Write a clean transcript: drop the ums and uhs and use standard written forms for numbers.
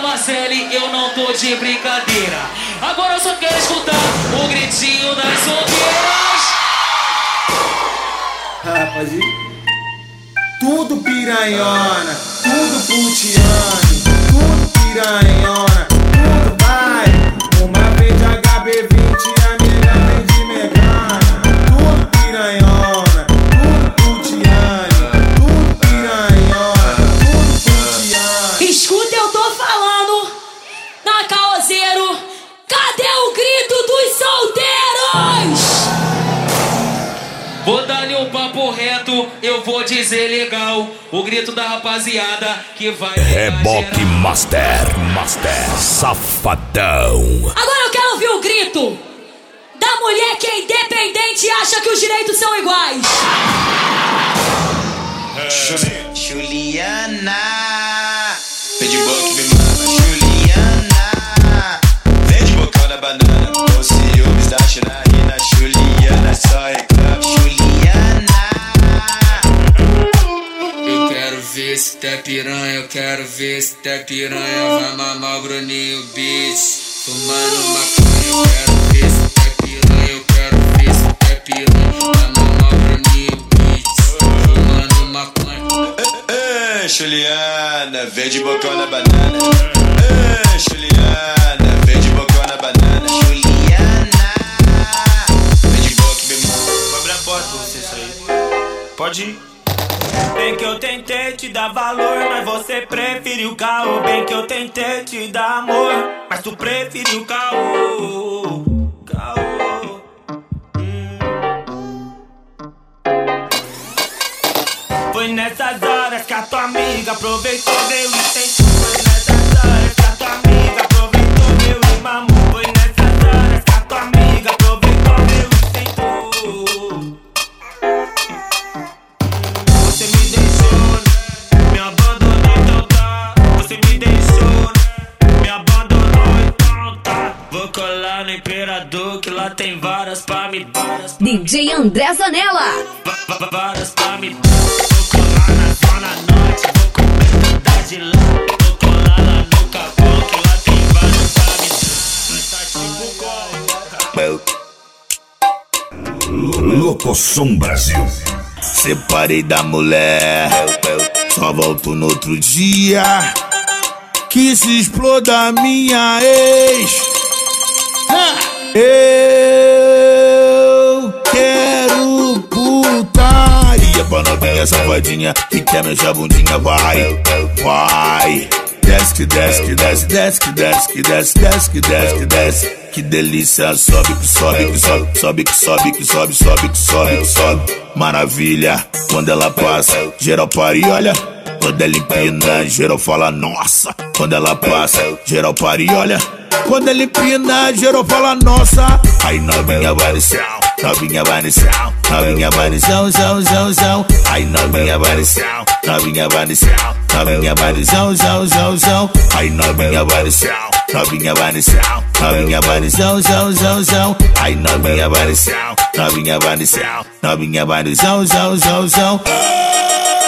Marcele, eu não tô de brincadeira. Agora eu só quero escutar o gritinho das solteiras. Pode ir? Tudo piranhona, tudo putiane, tudo piranhona, tudo vai. Uma vem de HB20 e a minha vem de Megana. Tudo piranhona, tudo putiane, tudo piranhona, tudo putiane. Escuta, eu tô falando na Caoseiro. Cadê o grito dos solteiros? Vou dar-lhe um papo reto, eu vou dizer legal. O grito da rapaziada que vai. Reboque Master Safadão. Agora eu quero ouvir o grito da mulher que é independente e acha que os direitos são iguais. Juliana, vem de boca e me mama. Juliana, vem de bocão na banana. Com ciúmes da Chinaína. Juliana, só reclama. Juliana, eu quero ver se tá piranha, eu quero ver se tá piranha. Vai mamar o Bruninho Beats, fumando maconha. Eu quero ver se tá piranha, eu quero ver se tá piranha. Vai mamar o Bruninho Beats, fumando maconha. Juliana, vem de bocão na banana. Juliana, vem de bocão na banana. Juliana, vem de boca e me mama. Vou abrir a porta pra você sair. Pode ir. Bem que eu tentei te dar valor, mas você preferiu caô. Bem que eu tentei te dar amor, mas tu preferiu caô. Foi nessas horas que a tua amiga aproveitou meu intento. Foi nessas horas que a tua amiga aproveitou meu imamo. Foi nessas horas que a tua amiga aproveitou meu intento. Você me deixou, me abandonou, então tá. Você me deixou, me abandonou, então tá. Vou colar no Imperador que lá tem varas pra me dar. DJ André Zanella. Varas pra me dar. Na noite, vou comer toda de lá. Vou colar lá no caboclo, que lá tem vários pra me dar. Locosom Brasil. Separei da mulher, só volto no outro dia. Que se exploda a minha ex. Eu quero putaria pra novinha safadinha que quer mexer bundinha, vai, vai. Desce que desce, que desce, desce que desce, que desce, desce que desce, que desce. Que delícia, sobe que sobe, que sobe, sobe que sobe, que sobe, sobe que sobe, que sobe. Maravilha, quando ela passa, geral para e olha. Quando ela empina, geral fala nossa. Quando ela passa, geral para e olha. Quando ela empina, geral fala nossa. Aí novinha vai no chão, novinha vai no chão, novinha vai no chão, chão, chão, chão. Aí novinha vai no chão, novinha vai no chão, novinha vai no chão, chão, chão, chão. Aí novinha vai no chão, novinha vai no chão, novinha vai no chão, chão, chão, chão. Aí novinha vai no chão, novinha vai no chão, novinha vai no chão, chão, chão, chão.